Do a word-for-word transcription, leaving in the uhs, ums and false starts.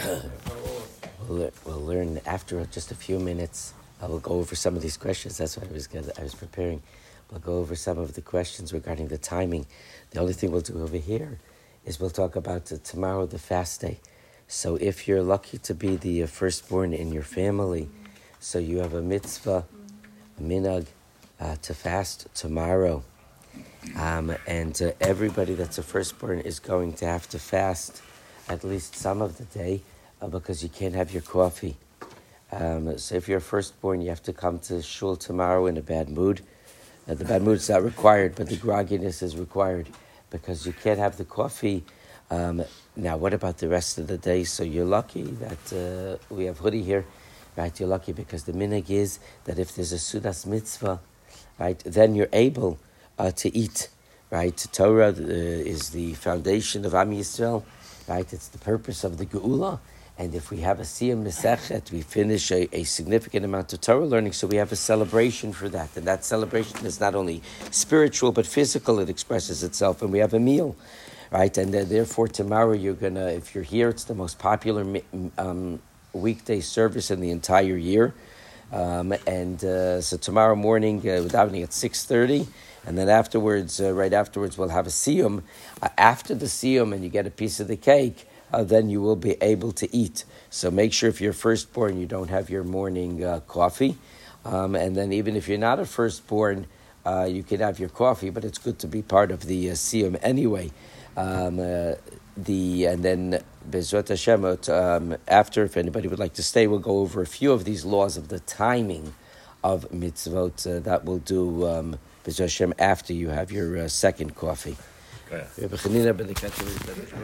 we'll, we'll learn after just a few minutes. I will go over some of these questions. That's what I was gonna, I was preparing. We'll go over some of the questions regarding the timing. The only thing we'll do over here is we'll talk about uh, tomorrow, the fast day. So if you're lucky to be the uh, firstborn in your family, so you have a mitzvah, a minhag, uh, to fast tomorrow. Um, and uh, everybody that's a firstborn is going to have to fast at least some of the day uh, because you can't have your coffee. Um, so if you're a firstborn, you have to come to shul tomorrow in a bad mood. Uh, the bad mood is not required, but the grogginess is required because you can't have the coffee. Um, now, what about the rest of the day? So you're lucky that uh, we have Hoodie here, right? You're lucky because the minhag is that if there's a Sudas mitzvah, right, then you're able uh, to eat, right? Torah uh, is the foundation of Am Yisrael, right? It's the purpose of the Geula. And if we have a Siyam Mesechet, we finish a, a significant amount of Torah learning, so we have a celebration for that. And that celebration is not only spiritual, but physical. It expresses itself, and we have a meal, right? And uh, therefore, tomorrow you're going to, if you're here, it's the most popular um, weekday service in the entire year. Um, and uh, so tomorrow morning, uh, we're davening at six thirty, and then afterwards, uh, right afterwards, we'll have a Siyum. Uh, after the Siyum, and you get a piece of the cake, Uh, then you will be able to eat. So make sure if you're firstborn, you don't have your morning uh, coffee. Um, and then even if you're not a firstborn, uh, you can have your coffee, but it's good to be part of the uh, Siyum anyway. Um, uh, the And then, Bezrat Hashem, um, after, if anybody would like to stay, we'll go over a few of these laws of the timing of mitzvot. Uh, that we'll do, um, Bezrat Hashem, after you have your uh, second coffee. Yeah.